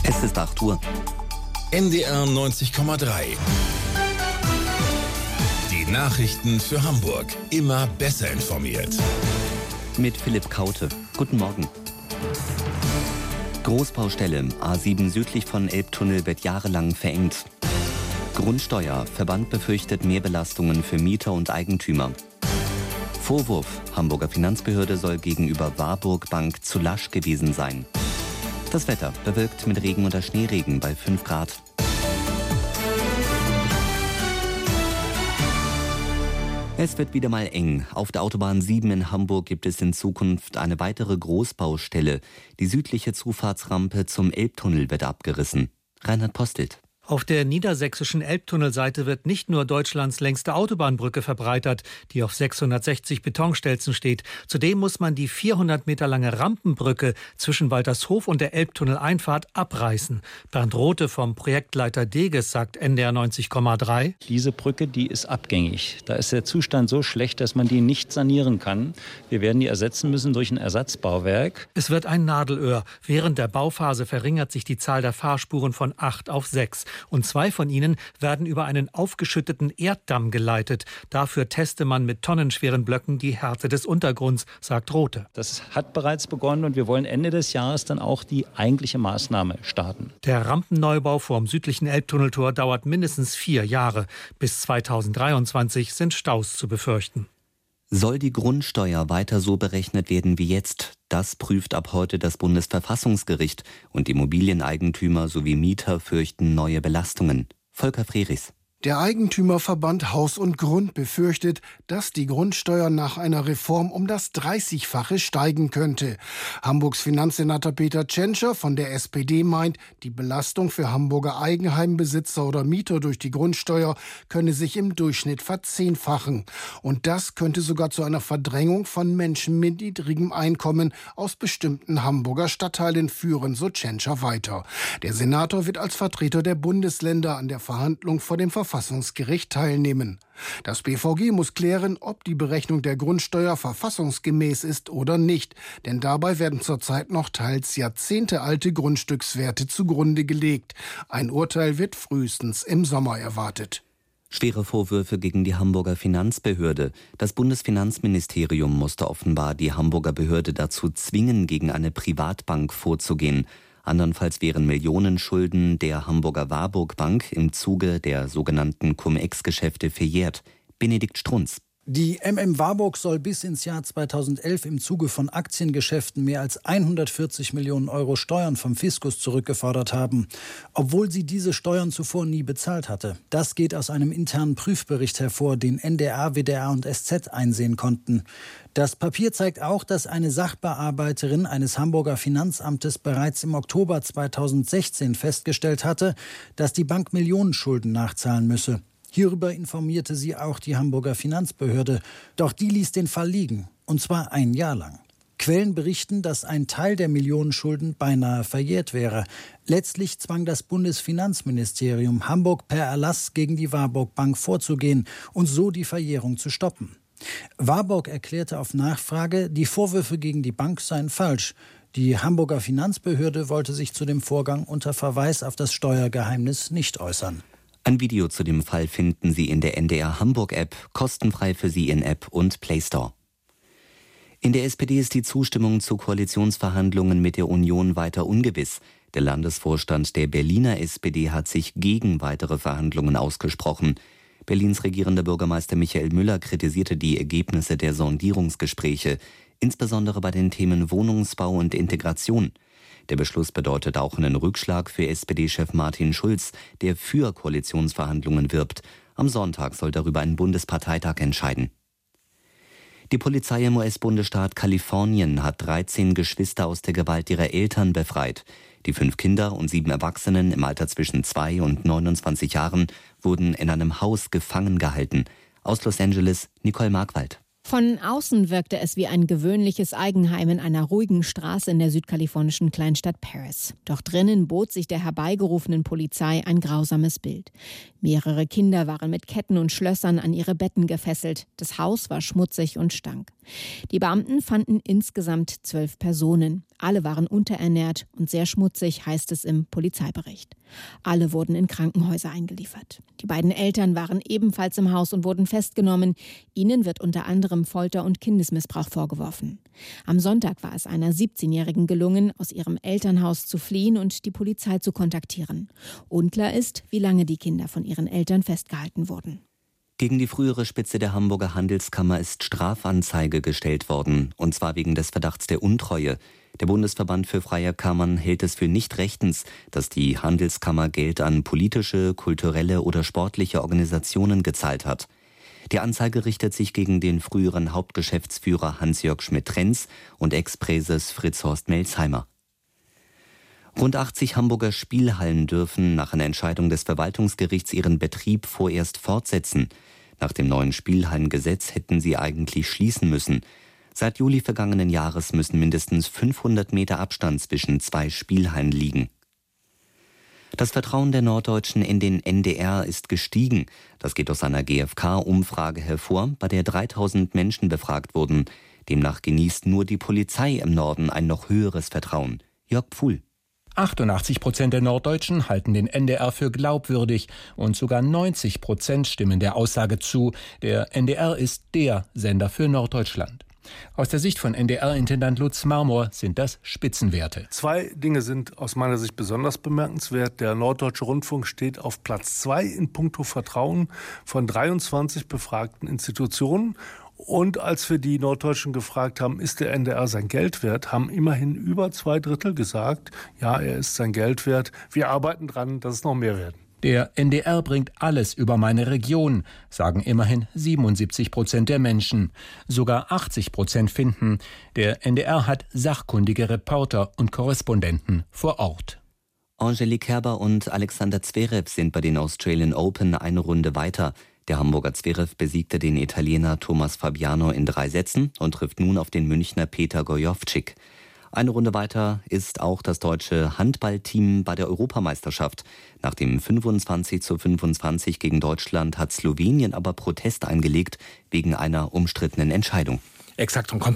Es ist 8 Uhr. NDR 90,3. Die Nachrichten für Hamburg. Immer besser informiert. Mit Philipp Kaute. Guten Morgen. Großbaustelle. A7 südlich von Elbtunnel wird jahrelang verengt. Grundsteuer. Verband befürchtet Mehrbelastungen für Mieter und Eigentümer. Vorwurf. Hamburger Finanzbehörde soll gegenüber Warburg Bank zu lasch gewesen sein. Das Wetter bewölkt mit Regen oder Schneeregen bei 5 Grad. Es wird wieder mal eng. Auf der Autobahn 7 in Hamburg gibt es in Zukunft eine weitere Großbaustelle. Die südliche Zufahrtsrampe zum Elbtunnel wird abgerissen. Reinhard Postelt. Auf der niedersächsischen Elbtunnelseite wird nicht nur Deutschlands längste Autobahnbrücke verbreitert, die auf 660 Betonstelzen steht. Zudem muss man die 400 Meter lange Rampenbrücke zwischen Waltershof und der Elbtunneleinfahrt abreißen. Bernd Rothe vom Projektleiter Deges sagt NDR 90,3. Diese Brücke, die ist abgängig. Da ist der Zustand so schlecht, dass man die nicht sanieren kann. Wir werden die ersetzen müssen durch ein Ersatzbauwerk. Es wird ein Nadelöhr. Während der Bauphase verringert sich die Zahl der Fahrspuren von 8 auf 6. Und 2 von ihnen werden über einen aufgeschütteten Erddamm geleitet. Dafür teste man mit tonnenschweren Blöcken die Härte des Untergrunds, sagt Rothe. Das hat bereits begonnen und wir wollen Ende des Jahres dann auch die eigentliche Maßnahme starten. Der Rampenneubau vorm südlichen Elbtunneltor dauert mindestens 4 Jahre. Bis 2023 sind Staus zu befürchten. Soll die Grundsteuer weiter so berechnet werden wie jetzt? Das prüft ab heute das Bundesverfassungsgericht und Immobilieneigentümer sowie Mieter fürchten neue Belastungen. Volker Frerichs. Der Eigentümerverband Haus und Grund befürchtet, dass die Grundsteuer nach einer Reform um das 30-fache steigen könnte. Hamburgs Finanzsenator Peter Tschentscher von der SPD meint, die Belastung für Hamburger Eigenheimbesitzer oder Mieter durch die Grundsteuer könne sich im Durchschnitt verzehnfachen. Und das könnte sogar zu einer Verdrängung von Menschen mit niedrigem Einkommen aus bestimmten Hamburger Stadtteilen führen, so Tschentscher weiter. Der Senator wird als Vertreter der Bundesländer an der Verhandlung vor dem Verfassungsgericht teilnehmen. Das BVG muss klären, ob die Berechnung der Grundsteuer verfassungsgemäß ist oder nicht, denn dabei werden zurzeit noch teils jahrzehntealte Grundstückswerte zugrunde gelegt. Ein Urteil wird frühestens im Sommer erwartet. Schwere Vorwürfe gegen die Hamburger Finanzbehörde. Das Bundesfinanzministerium musste offenbar die Hamburger Behörde dazu zwingen, gegen eine Privatbank vorzugehen. Andernfalls wären Millionenschulden der Hamburger Warburg Bank im Zuge der sogenannten Cum-Ex-Geschäfte verjährt. Benedikt Strunz. Die Warburg soll bis ins Jahr 2011 im Zuge von Aktiengeschäften mehr als 140 Millionen Euro Steuern vom Fiskus zurückgefordert haben, obwohl sie diese Steuern zuvor nie bezahlt hatte. Das geht aus einem internen Prüfbericht hervor, den NDR, WDR und SZ einsehen konnten. Das Papier zeigt auch, dass eine Sachbearbeiterin eines Hamburger Finanzamtes bereits im Oktober 2016 festgestellt hatte, dass die Bank Millionenschulden nachzahlen müsse. Hierüber informierte sie auch die Hamburger Finanzbehörde, doch die ließ den Fall liegen, und zwar 1 Jahr lang. Quellen berichten, dass ein Teil der Millionenschulden beinahe verjährt wäre. Letztlich zwang das Bundesfinanzministerium Hamburg per Erlass gegen die Warburg Bank vorzugehen und so die Verjährung zu stoppen. Warburg erklärte auf Nachfrage, die Vorwürfe gegen die Bank seien falsch. Die Hamburger Finanzbehörde wollte sich zu dem Vorgang unter Verweis auf das Steuergeheimnis nicht äußern. Ein Video zu dem Fall finden Sie in der NDR Hamburg App, kostenfrei für Sie in App und Play Store. In der SPD ist die Zustimmung zu Koalitionsverhandlungen mit der Union weiter ungewiss. Der Landesvorstand der Berliner SPD hat sich gegen weitere Verhandlungen ausgesprochen. Berlins regierender Bürgermeister Michael Müller kritisierte die Ergebnisse der Sondierungsgespräche, insbesondere bei den Themen Wohnungsbau und Integration. Der Beschluss bedeutet auch einen Rückschlag für SPD-Chef Martin Schulz, der für Koalitionsverhandlungen wirbt. Am Sonntag soll darüber ein Bundesparteitag entscheiden. Die Polizei im US-Bundesstaat Kalifornien hat 13 Geschwister aus der Gewalt ihrer Eltern befreit. Die 5 Kinder und 7 Erwachsenen im Alter zwischen 2 und 29 Jahren wurden in einem Haus gefangen gehalten. Aus Los Angeles, Nicole Markwald. Von außen wirkte es wie ein gewöhnliches Eigenheim in einer ruhigen Straße in der südkalifornischen Kleinstadt Paris. Doch drinnen bot sich der herbeigerufenen Polizei ein grausames Bild. Mehrere Kinder waren mit Ketten und Schlössern an ihre Betten gefesselt. Das Haus war schmutzig und stank. Die Beamten fanden insgesamt 12 Personen. Alle waren unterernährt und sehr schmutzig, heißt es im Polizeibericht. Alle wurden in Krankenhäuser eingeliefert. Die beiden Eltern waren ebenfalls im Haus und wurden festgenommen. Ihnen wird unter anderem Folter und Kindesmissbrauch vorgeworfen. Am Sonntag war es einer 17-Jährigen gelungen, aus ihrem Elternhaus zu fliehen und die Polizei zu kontaktieren. Unklar ist, wie lange die Kinder von ihren Eltern festgehalten wurden. Gegen die frühere Spitze der Hamburger Handelskammer ist Strafanzeige gestellt worden, und zwar wegen des Verdachts der Untreue. Der Bundesverband für freie Kammern hält es für nicht rechtens, dass die Handelskammer Geld an politische, kulturelle oder sportliche Organisationen gezahlt hat. Die Anzeige richtet sich gegen den früheren Hauptgeschäftsführer Hans-Jörg Schmidt-Trenz und Ex-Präses Fritz-Horst Melsheimer. Rund 80 Hamburger Spielhallen dürfen nach einer Entscheidung des Verwaltungsgerichts ihren Betrieb vorerst fortsetzen. Nach dem neuen Spielhallengesetz hätten sie eigentlich schließen müssen. Seit Juli vergangenen Jahres müssen mindestens 500 Meter Abstand zwischen zwei Spielhallen liegen. Das Vertrauen der Norddeutschen in den NDR ist gestiegen. Das geht aus einer GfK-Umfrage hervor, bei der 3000 Menschen befragt wurden. Demnach genießt nur die Polizei im Norden ein noch höheres Vertrauen. Jörg Pfuhl. 88% der Norddeutschen halten den NDR für glaubwürdig und sogar 90% stimmen der Aussage zu, der NDR ist der Sender für Norddeutschland. Aus der Sicht von NDR-Intendant Lutz Marmor sind das Spitzenwerte. Zwei Dinge sind aus meiner Sicht besonders bemerkenswert. Der Norddeutsche Rundfunk steht auf Platz 2 in puncto Vertrauen von 23 befragten Institutionen. Und als wir die Norddeutschen gefragt haben, ist der NDR sein Geld wert, haben immerhin über 2/3 gesagt, ja, er ist sein Geld wert. Wir arbeiten dran, dass es noch mehr werden. Der NDR bringt alles über meine Region, sagen immerhin 77% der Menschen. Sogar 80% finden, der NDR hat sachkundige Reporter und Korrespondenten vor Ort. Angelique Kerber und Alexander Zverev sind bei den Australian Open eine Runde weiter. Der Hamburger Zverev besiegte den Italiener Thomas Fabiano in 3 Sätzen und trifft nun auf den Münchner Peter Gojowczyk. Eine Runde weiter ist auch das deutsche Handballteam bei der Europameisterschaft. Nach dem 25:25 gegen Deutschland hat Slowenien aber Protest eingelegt wegen einer umstrittenen Entscheidung. Exakt, und